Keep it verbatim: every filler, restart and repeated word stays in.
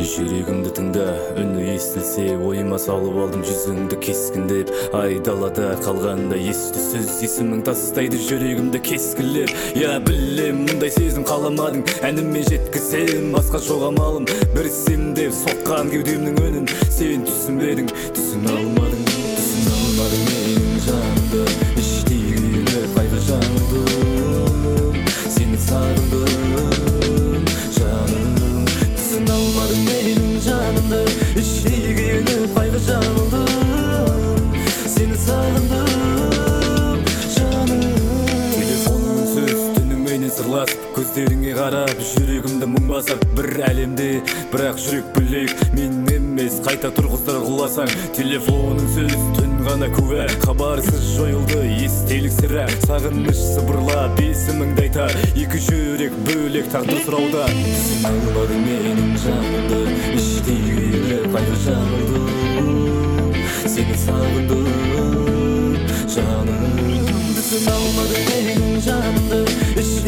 Жүрегімді тыңда, үні естілсе, ойыма салып алдым жүзіңді кескіндеп. Айдалада қалғанда ес-түссіз есімің тастайды жүрегімді кескілеп. Я білем, мұндай сезім қаламадың, әніме жеткізсем басқа жоқ амалым. Бірсем деп соққан кеудемнің үнін сен түсінбедің, түсіне алмадың, түсіне алмадың менің жанымды. Іштегі қайғы жанымды, сені сағындым жаным. Түсіне алмадың менің жанымды, іштегі қайғы жанымды, сені сағындым жаным. Телефонның сөз түніменен сырласып, көздеріңе қарап жүрегімді мұң басып. Бір әлемде, бірақ жүрек бөлек, мен емес, қайта тұрғыздар құласаң. Телефонның сөз түн ғана куә, хабарсыз жойылды естелік сірә. Сағыныш сыбырлап есіміңді айтар, екі жүрек бөлек тағдыр сұрауда. Түсіне алмадың менің жанымды, іштегі қайғы жанымды, сені сағындым жаным. Түсіне алмадың менің жанымды,